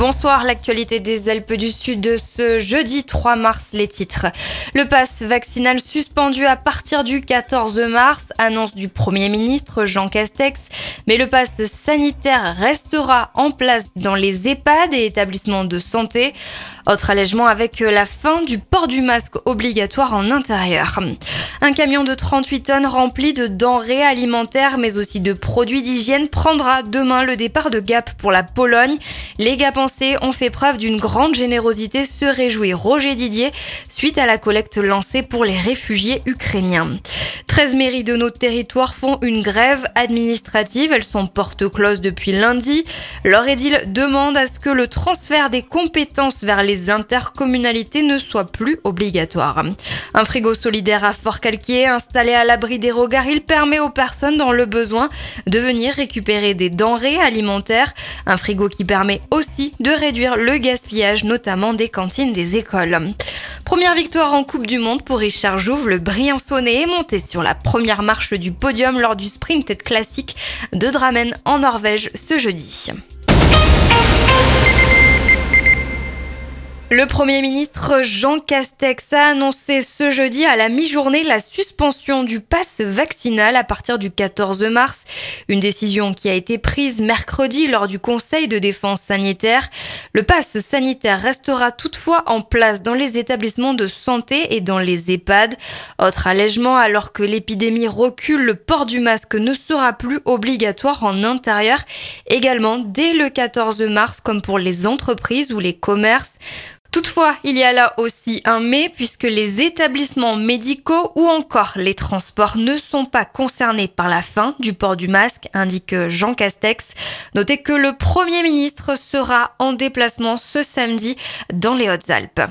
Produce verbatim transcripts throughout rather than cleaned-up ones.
Bonsoir, l'actualité des Alpes du Sud de ce jeudi trois mars, les titres. Le pass vaccinal suspendu à partir du quatorze mars, annonce du Premier ministre Jean Castex. Mais le pass sanitaire restera en place dans les EHPAD et établissements de santé. Autre allègement avec la fin du port du masque obligatoire en intérieur. Un camion de trente-huit tonnes rempli de denrées alimentaires mais aussi de produits d'hygiène prendra demain le départ de Gap pour la Pologne. Les Gapençais ont fait preuve d'une grande générosité, se réjouit Roger Didier suite à la collecte lancée pour les réfugiés ukrainiens. treize mairies de notre territoire font une grève administrative. Elles sont porte close depuis lundi. Leur édile demande à ce que le transfert des compétences vers les intercommunalités ne soit plus obligatoire. Un frigo solidaire à Fort-Calquier, installé à l'abri des regards, il permet aux personnes dans le besoin de venir récupérer des denrées alimentaires. Un frigo qui permet aussi de réduire le gaspillage, notamment des cantines des écoles. Première victoire en Coupe du Monde pour Richard Jouve. Le Briançonnais est monté sur la première marche du podium lors du sprint classique de Drammen en Norvège ce jeudi. Le Premier ministre Jean Castex a annoncé ce jeudi à la mi-journée la suspension du pass vaccinal à partir du quatorze mars. Une décision qui a été prise mercredi lors du Conseil de défense sanitaire. Le pass sanitaire restera toutefois en place dans les établissements de santé et dans les EHPAD. Autre allègement, alors que l'épidémie recule, le port du masque ne sera plus obligatoire en intérieur. Également dès le quatorze mars, comme pour les entreprises ou les commerces. Toutefois, il y a là aussi un mais, puisque les établissements médicaux ou encore les transports ne sont pas concernés par la fin du port du masque, indique Jean Castex. Notez que le Premier ministre sera en déplacement ce samedi dans les Hautes-Alpes.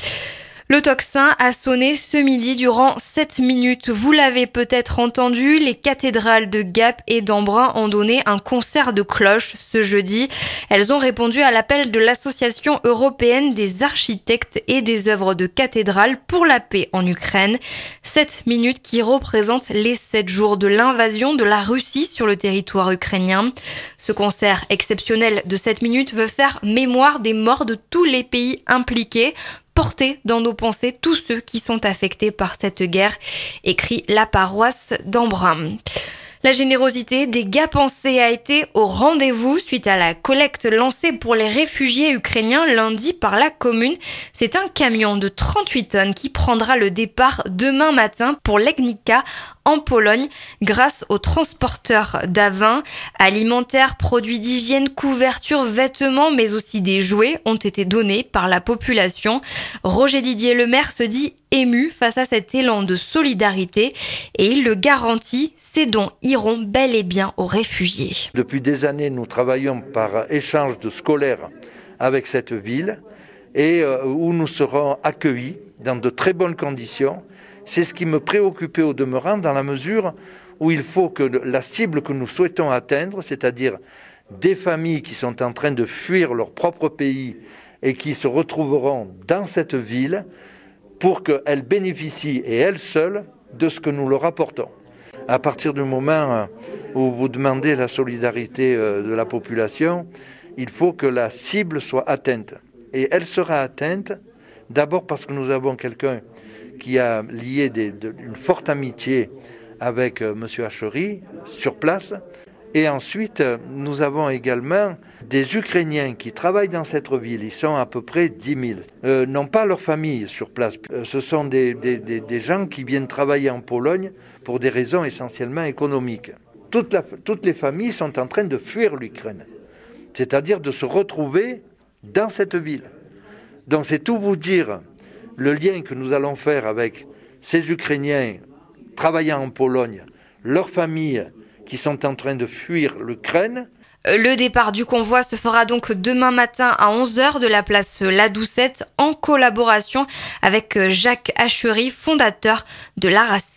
Le tocsin a sonné ce midi durant sept minutes. Vous l'avez peut-être entendu, les cathédrales de Gap et d'Embrun ont donné un concert de cloches ce jeudi. Elles ont répondu à l'appel de l'Association européenne des architectes et des œuvres de cathédrales pour la paix en Ukraine. sept minutes qui représentent les sept jours de l'invasion de la Russie sur le territoire ukrainien. Ce concert exceptionnel de sept minutes veut faire mémoire des morts de tous les pays impliqués. Porter dans nos pensées tous ceux qui sont affectés par cette guerre, écrit la paroisse d'Embrun. La générosité des Gapençais a été au rendez-vous suite à la collecte lancée pour les réfugiés ukrainiens lundi par la commune. C'est un camion de trente-huit tonnes qui prendra le départ demain matin pour Legnica en Pologne grâce aux transporteurs d'Avin. Alimentaires, produits d'hygiène, couvertures, vêtements mais aussi des jouets ont été donnés par la population. Roger Didier, le maire, se dit ému face à cet élan de solidarité et il le garantit, ces dons iront bel et bien aux réfugiés. Depuis des années, nous travaillons par échange de scolaires avec cette ville et où nous serons accueillis dans de très bonnes conditions. C'est ce qui me préoccupait au demeurant dans la mesure où il faut que la cible que nous souhaitons atteindre, c'est-à-dire des familles qui sont en train de fuir leur propre pays et qui se retrouveront dans cette ville, pour qu'elles bénéficient, et elles seules, de ce que nous leur apportons. À partir du moment où vous demandez la solidarité de la population, il faut que la cible soit atteinte. Et elle sera atteinte d'abord parce que nous avons quelqu'un qui a lié des, de, une forte amitié avec euh, M. Hachery sur place. Et ensuite, nous avons également des Ukrainiens qui travaillent dans cette ville. Ils sont à peu près dix mille. Euh, n'ont pas leur famille sur place. Euh, ce sont des, des, des, des gens qui viennent travailler en Pologne pour des raisons essentiellement économiques. Toute la, toutes les familles sont en train de fuir l'Ukraine, c'est-à-dire de se retrouver dans cette ville. Donc c'est tout vous dire le lien que nous allons faire avec ces Ukrainiens travaillant en Pologne, leurs familles qui sont en train de fuir l'Ukraine. Le départ du convoi se fera donc demain matin à onze heures de la place La Doucette en collaboration avec Jacques Hachery, fondateur de l'Arasfec.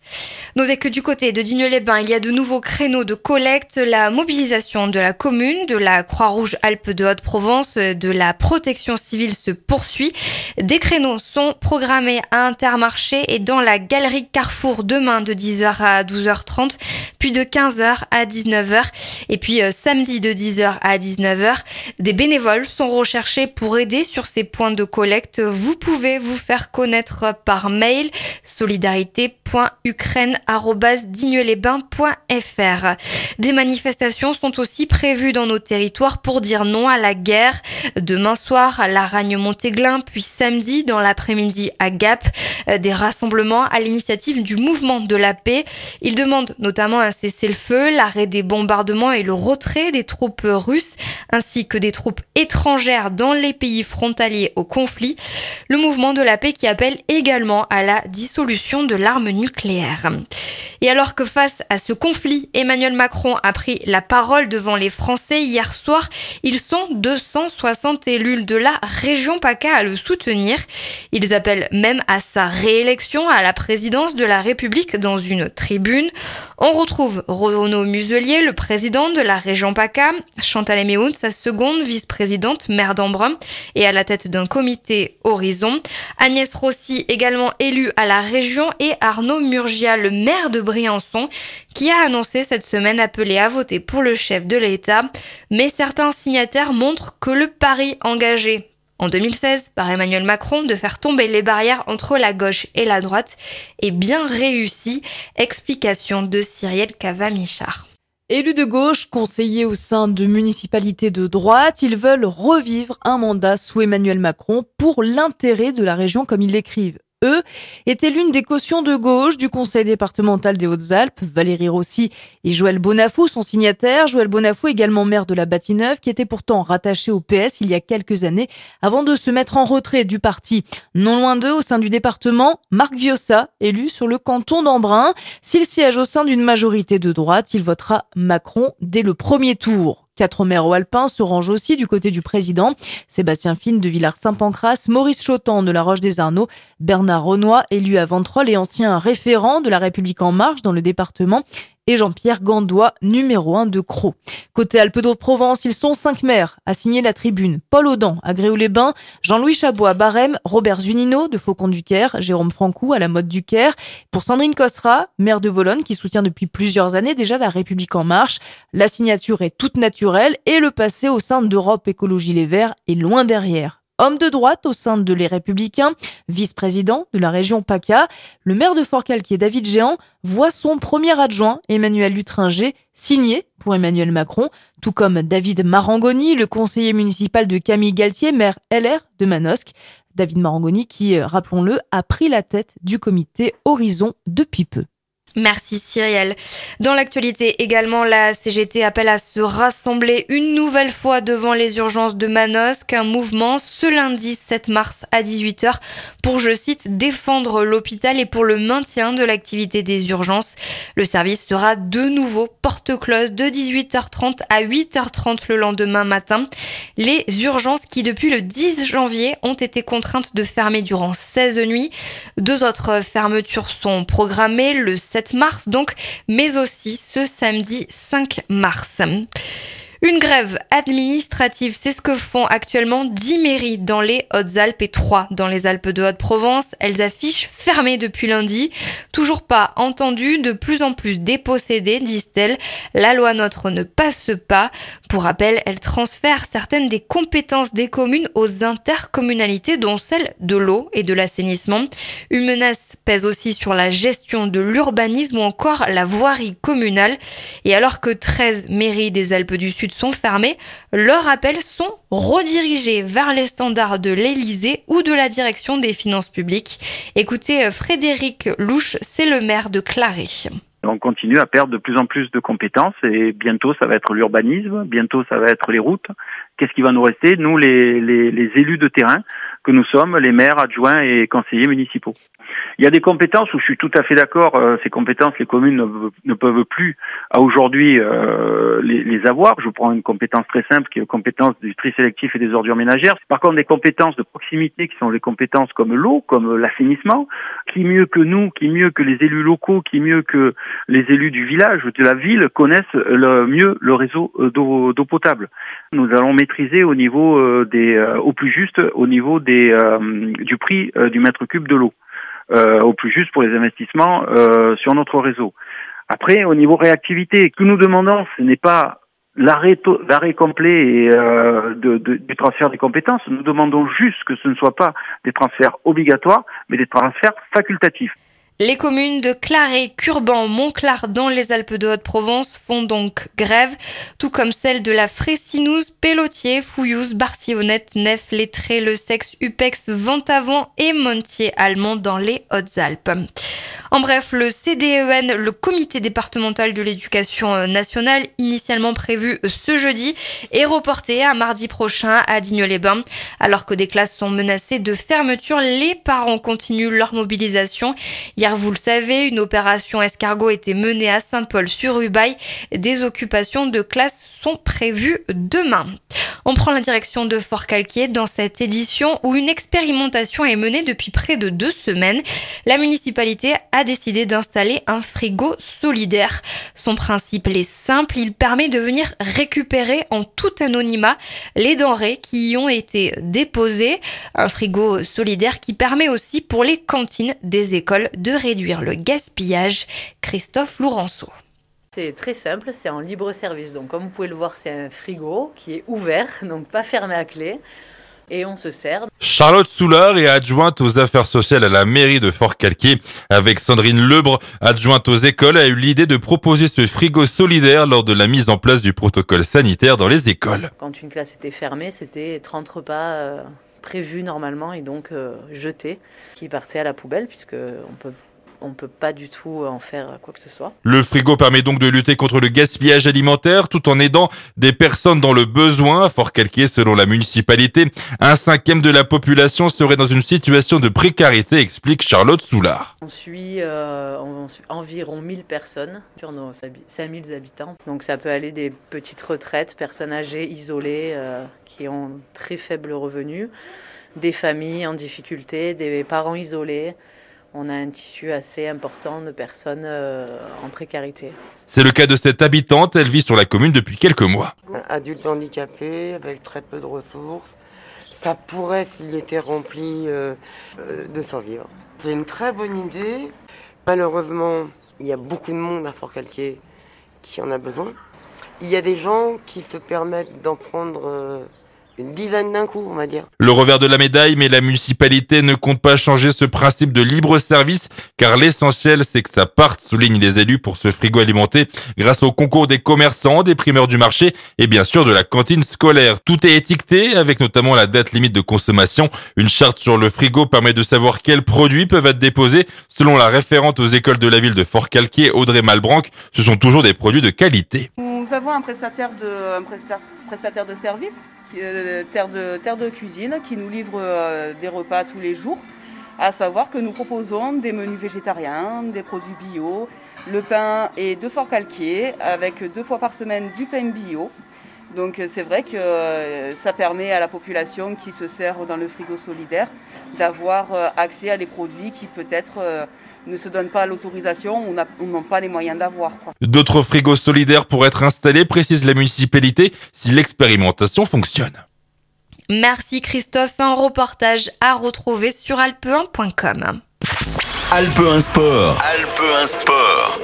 Notez que du côté de Digne-les-Bains, il y a de nouveaux créneaux de collecte. La mobilisation de la commune, de la Croix-Rouge Alpes de Haute-Provence, de la protection civile se poursuit. Des créneaux sont programmés à Intermarché et dans la galerie Carrefour demain de dix heures à douze heures trente, puis de quinze heures à dix-neuf heures et puis euh, samedi de dix heures à dix-neuf heures. Des bénévoles sont recherchés pour aider sur ces points de collecte. Vous pouvez vous faire connaître par mail solidarité point ukraine arobase digne les bains point f r. Des manifestations sont aussi prévues dans nos territoires pour dire non à la guerre. Demain soir à Laragne-Montéglin, puis samedi dans l'après-midi à Gap. Des rassemblements à l'initiative du mouvement de la paix. Ils demandent notamment un cessez-le-feu, l'arrêt des bombardements et le retrait des troupes russes, ainsi que des troupes étrangères dans les pays frontaliers au conflit. Le mouvement de la paix qui appelle également à la dissolution de l'arme nucléaire. Et alors que face à ce conflit, Emmanuel Macron a pris la parole devant les Français hier soir. Ils sont deux cent soixante élus de la région PACA à le soutenir. Ils appellent même à sa réélection à la présidence de la République dans une tribune. On retrouve Renaud Muselier, le président de la région PACA, Chantal Améoun, sa seconde vice-présidente, maire d'Embrun, et à la tête d'un comité Horizon. Agnès Rossi, également élue à la région, et Arnaud Murgia, le maire de Briançon, qui a annoncé cette semaine appeler à voter pour le chef de l'État. Mais certains signataires montrent que le pari engagé en deux mille seize par Emmanuel Macron de faire tomber les barrières entre la gauche et la droite est bien réussi. Explication de Cyrielle Cava-Michard. Élus de gauche, conseillers au sein de municipalités de droite, ils veulent revivre un mandat sous Emmanuel Macron pour l'intérêt de la région, comme ils l'écrivent. Eux, était l'une des cautions de gauche du conseil départemental des Hautes-Alpes. Valérie Rossi et Joël Bonafou sont signataires. Joël Bonafou, également maire de la Bâtie-Neuve, qui était pourtant rattaché au P S il y a quelques années, avant de se mettre en retrait du parti. Non loin d'eux, au sein du département, Marc Viossa, élu sur le canton d'Embrun. S'il siège au sein d'une majorité de droite, il votera Macron dès le premier tour. Quatre maires alpins se rangent aussi du côté du président. Sébastien Fine de Villars-Saint-Pancras, Maurice Chotan de La Roche-des-Arnaud, Bernard Renoy, élu à Ventrolles et ancien référent de La République En Marche dans le département, et Jean-Pierre Gandois, numéro un de Crau. Côté Alpes d'Haute-Provence, ils sont cinq maires à signer la tribune. Paul Audan à Gréoux-les-Bains, Jean-Louis Chabot à Barème, Robert Zunino de Faucon-du-Caire, Jérôme Francou à la Motte-du-Caire. Pour Sandrine Cosra, maire de Vologne, qui soutient depuis plusieurs années déjà La République En Marche, la signature est toute naturelle et le passé au sein d'Europe Écologie Les Verts est loin derrière. Homme de droite au sein de Les Républicains, vice-président de la région PACA, le maire de Fort-Calquier, David Géant, voit son premier adjoint, Emmanuel Lutringer, signé pour Emmanuel Macron, tout comme David Marangoni, le conseiller municipal de Camille Galtier, maire L R de Manosque. David Marangoni qui, rappelons-le, a pris la tête du comité Horizon depuis peu. Merci Cyrielle. Dans l'actualité également, la C G T appelle à se rassembler une nouvelle fois devant les urgences de Manosque. Un mouvement ce lundi sept mars à dix-huit heures pour, je cite, défendre l'hôpital et pour le maintien de l'activité des urgences. Le service sera de nouveau porte close de dix-huit heures trente à huit heures trente le lendemain matin. Les urgences qui, depuis le dix janvier, ont été contraintes de fermer durant seize nuits. Deux autres fermetures sont programmées le sept mars donc, mais aussi ce samedi cinq mars. Une grève administrative, c'est ce que font actuellement dix mairies dans les Hautes-Alpes et trois dans les Alpes de Haute-Provence. Elles affichent fermées depuis lundi. Toujours pas entendues, de plus en plus dépossédées, disent-elles. La loi NOTRe ne passe pas. Pour rappel, elle transfère certaines des compétences des communes aux intercommunalités, dont celle de l'eau et de l'assainissement. Une menace pèse aussi sur la gestion de l'urbanisme ou encore la voirie communale. Et alors que treize mairies des Alpes du Sud sont fermées, leurs appels sont redirigés vers les standards de l'Élysée ou de la direction des finances publiques. Écoutez Frédéric Louche, c'est le maire de Claré. On continue à perdre de plus en plus de compétences et bientôt ça va être l'urbanisme, bientôt ça va être les routes. Qu'est-ce qui va nous rester? Nous, les, les, les élus de terrain, que nous sommes, les maires, adjoints et conseillers municipaux. Il y a des compétences où je suis tout à fait d'accord, euh, ces compétences, les communes ne, ne peuvent plus à aujourd'hui euh, les, les avoir. Je prends une compétence très simple qui est la compétence du tri sélectif et des ordures ménagères. Par contre, des compétences de proximité qui sont les compétences comme l'eau, comme l'assainissement, qui mieux que nous, qui mieux que les élus locaux, qui mieux que les élus du village, de la ville, connaissent le mieux le réseau d'eau, d'eau potable. Nous allons maîtriser au niveau euh, des, euh, au plus juste, au niveau des, euh, du prix euh, du mètre cube de l'eau. Euh, au plus juste pour les investissements euh, sur notre réseau. Après, au niveau réactivité, ce que nous demandons, ce n'est pas l'arrêt, to- l'arrêt complet et, euh, de, de, du transfert des compétences. Nous demandons juste que ce ne soit pas des transferts obligatoires, mais des transferts facultatifs. Les communes de Claré, Curban, Montclar dans les Alpes de Haute-Provence font donc grève, tout comme celles de la Fressinouse, Pellotier, Fouillouse, Bartillonnette, Nef, Lettré, Le Sex, Upex, Ventavant et Montier-Allemand dans les Hautes-Alpes. En bref, le C D E N, le comité départemental de l'éducation nationale, initialement prévu ce jeudi, est reporté à mardi prochain à Digne-les-Bains. Alors que des classes sont menacées de fermeture, les parents continuent leur mobilisation. Hier, vous le savez, une opération escargot était menée à Saint-Paul-sur-Ubaye. Des occupations de classes sont prévues demain. On prend la direction de Forcalquier dans cette édition où une expérimentation est menée depuis près de deux semaines. La municipalité a décidé d'installer un frigo solidaire. Son principe est simple, il permet de venir récupérer en tout anonymat les denrées qui y ont été déposées. Un frigo solidaire qui permet aussi pour les cantines des écoles de réduire le gaspillage. Christophe Lourenço. C'est très simple, c'est en libre service. Donc comme vous pouvez le voir, c'est un frigo qui est ouvert, donc pas fermé à clé. Et on se sert. Charlotte Soulard est adjointe aux affaires sociales à la mairie de Forcalquier. Avec Sandrine Lebre, adjointe aux écoles, a eu l'idée de proposer ce frigo solidaire lors de la mise en place du protocole sanitaire dans les écoles. Quand une classe était fermée, c'était trente repas euh, prévus normalement et donc euh, jetés, qui partaient à la poubelle puisque on peut On ne peut pas du tout en faire quoi que ce soit. Le frigo permet donc de lutter contre le gaspillage alimentaire tout en aidant des personnes dans le besoin. À Forcalquier, selon la municipalité, un cinquième de la population serait dans une situation de précarité, explique Charlotte Soulard. On suit, euh, on suit environ mille personnes sur nos cinq mille habitants. Donc ça peut aller des petites retraites, personnes âgées, isolées, euh, qui ont très faibles revenus, des familles en difficulté, des parents isolés. On a un tissu assez important de personnes euh, en précarité. C'est le cas de cette habitante, elle vit sur la commune depuis quelques mois. Adulte handicapé, avec très peu de ressources, ça pourrait, s'il était rempli, euh, euh, de survivre. C'est une très bonne idée. Malheureusement, il y a beaucoup de monde à Forcalquier qui en a besoin. Il y a des gens qui se permettent d'en prendre... Euh, une dizaine d'un coup, on va dire. Le revers de la médaille, mais la municipalité ne compte pas changer ce principe de libre service, car l'essentiel, c'est que ça parte, soulignent les élus, pour ce frigo alimenté, grâce au concours des commerçants, des primeurs du marché et bien sûr de la cantine scolaire. Tout est étiqueté, avec notamment la date limite de consommation. Une charte sur le frigo permet de savoir quels produits peuvent être déposés. Selon la référente aux écoles de la ville de Forcalquier, Audrey Malbranc, ce sont toujours des produits de qualité. Nous avons un prestataire de, un prestataire de service, euh, terre, de, terre de cuisine, qui nous livre euh, des repas tous les jours, à savoir que nous proposons des menus végétariens, des produits bio. Le pain est de Forcalquier, avec deux fois par semaine du pain bio. Donc c'est vrai que euh, ça permet à la population qui se sert dans le frigo solidaire d'avoir euh, accès à des produits qui peut-être... Euh, ne se donne pas l'autorisation, on n'a pas les moyens d'avoir. Quoi. D'autres frigos solidaires pourraient être installés, précise la municipalité, si l'expérimentation fonctionne. Merci Christophe, un reportage à retrouver sur alpe un point com. Alpe un Sport. Alpe un Sport.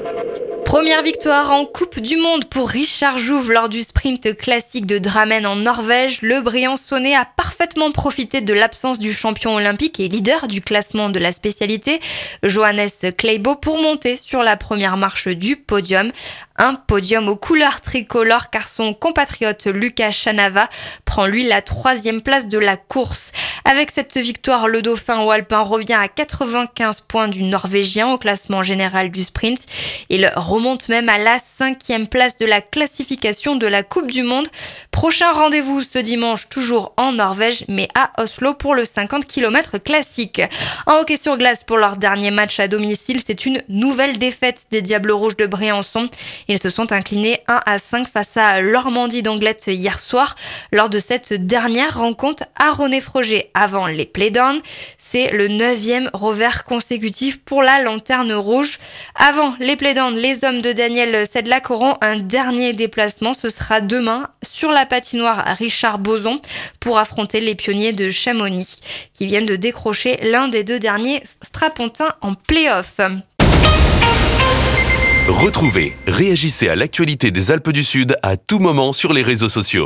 Première victoire en Coupe du Monde pour Richard Jouve lors du sprint classique de Drammen en Norvège. Le Briançonnais a parfaitement profité de l'absence du champion olympique et leader du classement de la spécialité, Johannes Kleibo, pour monter sur la première marche du podium. Un podium aux couleurs tricolores car son compatriote Lucas Chanava prend lui la troisième place de la course. Avec cette victoire, le Dauphin haut alpin revient à quatre-vingt-quinze points du Norvégien au classement général du sprint. Il remonte même à la cinquième place de la classification de la Coupe du Monde. Prochain rendez-vous ce dimanche, toujours en Norvège, mais à Oslo pour le cinquante kilomètres classique. En hockey sur glace pour leur dernier match à domicile, c'est une nouvelle défaite des Diables Rouges de Briançon. Ils se sont inclinés un à cinq face à l'Ormandie d'Anglet hier soir lors de cette dernière rencontre à René-Froger avant les playdowns. C'est le neuvième revers consécutif pour la Lanterne Rouge. Avant les playdowns, les hommes de Daniel Sedlak auront un dernier déplacement. Ce sera demain sur la patinoire Richard Boson pour affronter les Pionniers de Chamonix qui viennent de décrocher l'un des deux derniers strapontins en play-off. Retrouvez, réagissez à l'actualité des Alpes du Sud à tout moment sur les réseaux sociaux.